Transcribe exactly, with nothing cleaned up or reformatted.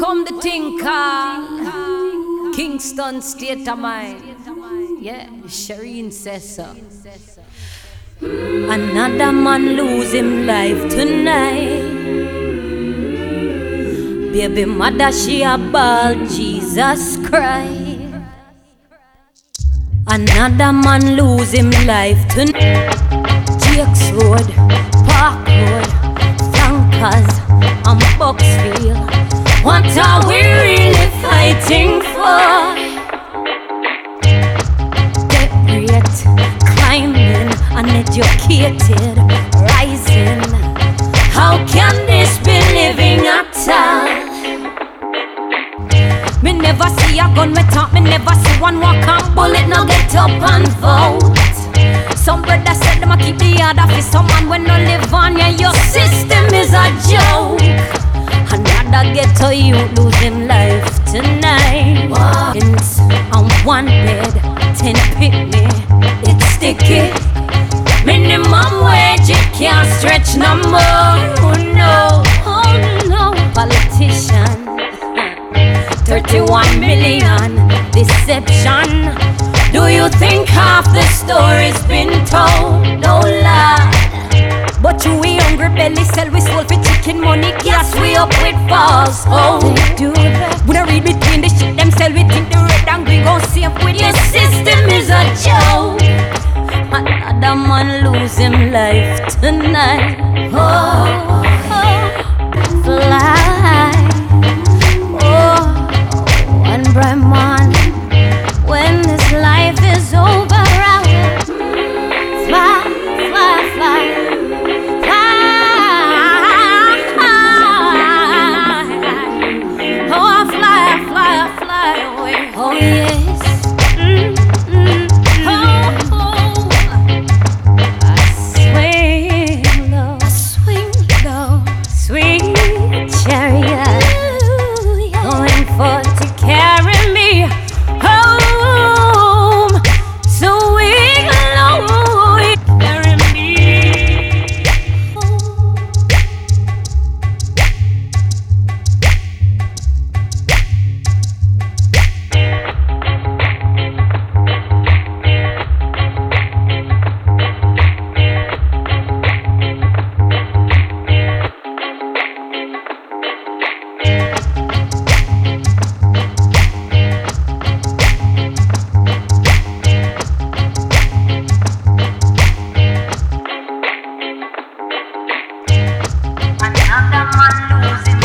come the thing called Kingston State of Mind. Yeah, Shireen says so. Another man lose him life tonight. Baby mother she a ball, Jesus Christ. Another man lose him life tonight. Jakes Road, Park Road, Flankers, and Bucksfield. What are we really fighting for? Get rate, climbing, uneducated, rising. How can this be living at all? Me never see a gun, me talk, me never see one walk and bullet, no get up and vote. Some brothers said them a keep the other for someone when no live on ya. Your system is a joke. Another ghetto youth lose him life tonight. It's on one bed, ten picnic, it's sticky. Minimum wage, it can't stretch no more. Oh no, oh no. Politician, thirty-one million, deception. Do you think half the story's been told? No lie. But you we hungry belly sell we soul for chicken money. Gas we up with false hope. They do that. We don't read between the shit them sell. We think the red and green gon' safe with your system is a joke. Another man lose him life tonight. Oh, oh, fly. Oh, one bright morning when this life is over, I will fly, fly, fly. Oh yes, mm, mm, oh, oh. I swing low, I swing low, sweet chariot, going for to carry me home. Swing low, carry me home. Another man losing